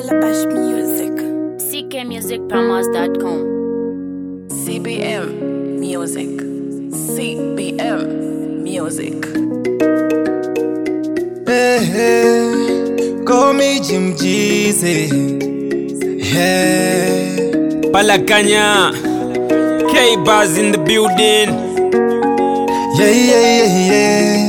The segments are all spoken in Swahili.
Calabash Music. ckmusicpromos.com. CBM Music. CBM Music. Hey, hey, call me Jim Jeezy. Hey, Palakanya, K-Buzz in the building. yeah.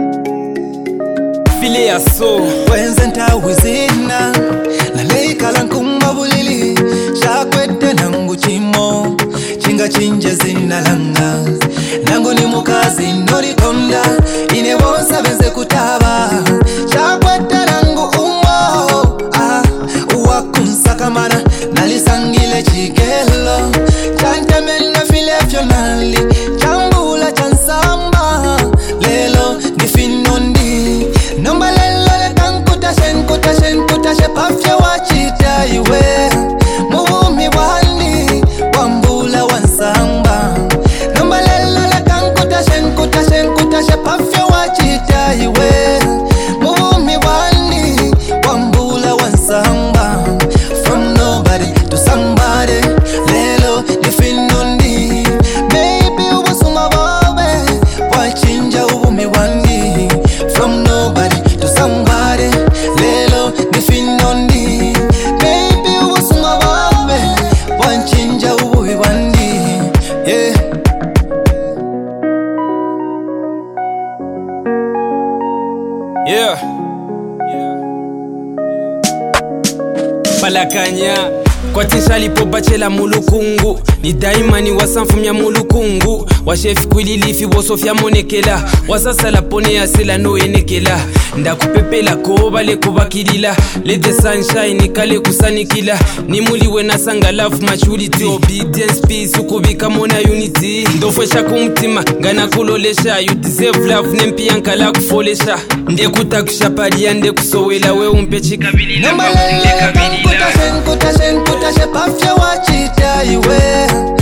File ya so Wenzenta wizina na leika lankumba bulili shakwete nangu chimo chinga chinje zina langa nangu ni mukazi nori konda inebosa benze kutaba shakwete nangu umo uwakunsa kamana nalisangile chikelo chantemena file fyonali chambula chansamba lelo ngifinondi nomba lelo lekankuta shenkuta pafya wachita iwe muvumi wani wambula wansamba nomba lelo lekankuta shenkuta pafya wachita iwe muvumi wani wambula wansamba from nobody to somebody lelo nifinondi maybe ubusuma babe wachinja uvumi wani from nobody to somebody lelo nifinondi maybe ubusuma babe wachinja uvumi wani yeah. yeah. Palakanya kwatisha lipobachela mulukungu ni daima ni wasanfumya mulukungu washefi kwililifi wosofya monekela wasasala pone ya sela no enekela ndakupepela koba le kubakilila let the sunshine kale kusanikila nimuliwe nasanga love maturity obedience peace ukubika mona unity ndofwesha kumtima ngana kulolesha you deserve love nempiyanka la kufolesha ndekutakushapadia ndekusowela we umpe chikabili na Nomba lelo makutilekabilila kankuta shenkuta pafya wachita iwe